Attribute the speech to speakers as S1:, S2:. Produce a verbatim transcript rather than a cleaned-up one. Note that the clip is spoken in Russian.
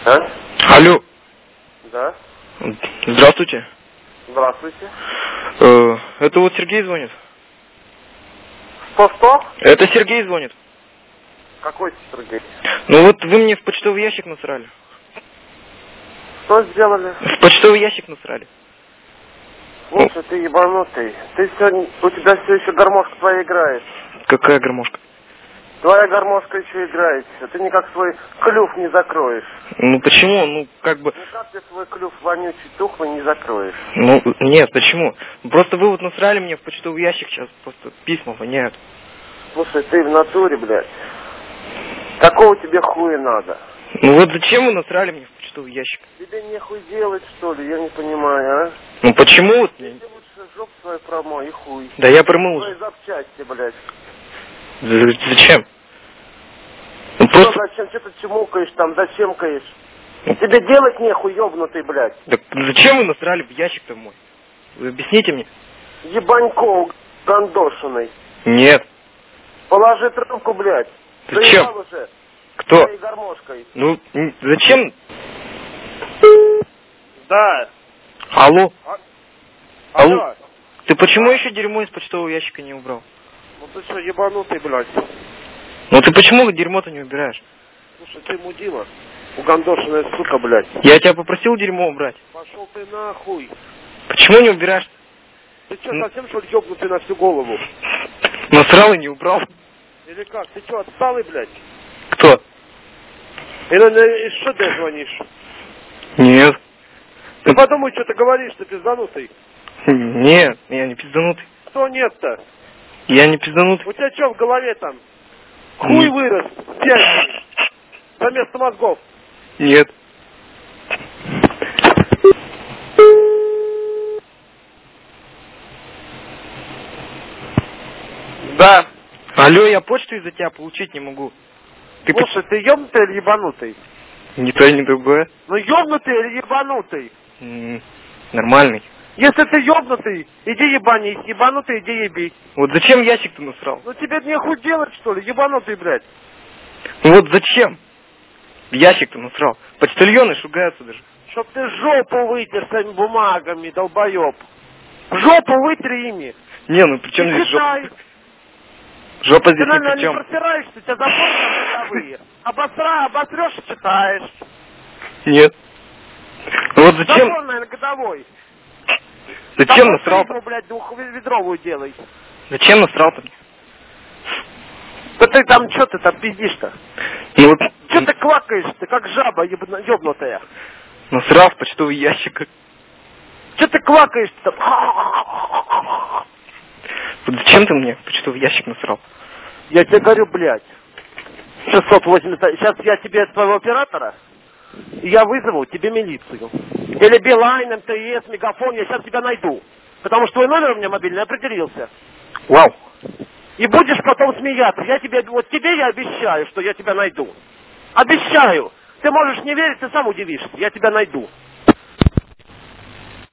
S1: А?
S2: Алло.
S1: Да.
S2: Здравствуйте.
S1: Здравствуйте.
S2: Э, это вот Сергей звонит.
S1: Что-что?
S2: Это Сергей звонит.
S1: Какой Сергей?
S2: Ну вот вы мне в почтовый ящик насрали.
S1: Что сделали?
S2: В почтовый ящик насрали.
S1: Слушай, ты ебанутый. Ты сегодня, у тебя все еще гармошка твоя играет.
S2: Какая гармошка?
S1: Твоя гармошка еще играет. Ты никак свой клюв не закроешь.
S2: Ну почему? Ну как бы...
S1: Никак ты свой клюв вонючий, тухлый не закроешь.
S2: Ну нет, почему? Просто вы вот насрали мне в почтовый ящик, сейчас просто письма воняют.
S1: Слушай, ты в натуре, блядь. Какого тебе хуя надо?
S2: Ну вот зачем вы насрали мне в почтовый ящик?
S1: Тебе нехуй делать, что ли? Я не понимаю, а?
S2: Ну почему вот?
S1: Ты лучше жопу свою промой и хуй.
S2: Да я промыл
S1: Твои
S2: уже.
S1: запчасти, блядь.
S2: З- Зачем? Ну
S1: Что
S2: просто...
S1: зачем? Что ты чмокаешь там? Зачем каешь? Тебе делать нехуй, ёбнутый, блядь.
S2: Так зачем вы насрали в ящик-то мой? Вы объясните мне.
S1: Ебаньков гандошиной.
S2: Нет.
S1: Положи трубку, блядь.
S2: Зачем?
S1: Заебал уже.
S2: Кто?
S1: Твоей гармошкой.
S2: Ну, н- зачем?
S1: Да.
S2: Алло.
S1: А...
S2: Алло.
S1: Алло.
S2: Ты почему еще дерьмо из почтового ящика не убрал?
S1: Ну ты что, ебанутый, блядь?
S2: Ну ты почему дерьмо-то не убираешь?
S1: Слушай, ты мудила. Угандошенная сука, блядь.
S2: Я тебя попросил дерьмо убрать.
S1: Пошел ты нахуй.
S2: Почему не убираешь?
S1: Ты что, совсем что ли ёбнутый на всю голову?
S2: Насрал и не убрал.
S1: Или как? Ты что, отсталый, блядь?
S2: Кто?
S1: Или что ты звонишь?
S2: Нет.
S1: Ты подумай, что ты говоришь, ты пизданутый.
S2: Нет, я не пизданутый.
S1: Что нет-то?
S2: Я не пизданутый.
S1: У тебя что в голове там? Хуй вырос, пьяный, заместо мозгов.
S2: Нет.
S1: Да.
S2: Алло, я почту из-за тебя получить не могу. Ты
S1: Слушай, ты ёбнутый или ебанутый?
S2: Ни то, ни другое.
S1: Ну ёбнутый или ебанутый?
S2: М, Нормальный.
S1: Если ты ёбнутый, иди ебанись, ебанутый, иди еби.
S2: Вот зачем ящик-то насрал?
S1: Ну тебе нехуй делать, что ли, ебанутый, блядь.
S2: Ну вот зачем? Ящик-то насрал. Почтальоны шугаются даже.
S1: Чтоб ты жопу вытер своими бумагами, долбоёб. Жопу вытри ими.
S2: Не, ну при чем
S1: И
S2: здесь жопа?
S1: читай.
S2: Жопа
S1: Ты,
S2: здесь ни
S1: наверное,
S2: при
S1: не
S2: чем.
S1: протираешься, у тебя запоры годовые. Обосра, обосрешь и читаешь.
S2: Нет. Ну вот зачем?
S1: Запор, наверное, годовой.
S2: Зачем
S1: Там
S2: насрал-то?
S1: прыгну, блядь, двухведровую делай.
S2: Зачем насрал-то мне?
S1: Да ты там, что ты там пиздишь-то?
S2: Ну вот
S1: Что ты квакаешь, ты как жаба ебна- ёбнутая?
S2: насрал в почтовый ящик.
S1: Что ты квакаешь-то?
S2: Вот зачем ты мне в почтовый ящик насрал?
S1: Я тебе говорю, блядь. шестьсот восемьдесят. Сейчас я тебе от твоего оператора, и я вызову тебе милицию. Или Билайн, МТС, Мегафон, я сейчас тебя найду. Потому что твой номер у меня мобильный определился.
S2: Вау.
S1: И будешь потом смеяться. Я тебе, вот тебе я обещаю, что я тебя найду. Обещаю. Ты можешь не верить, ты сам удивишься. Я тебя найду.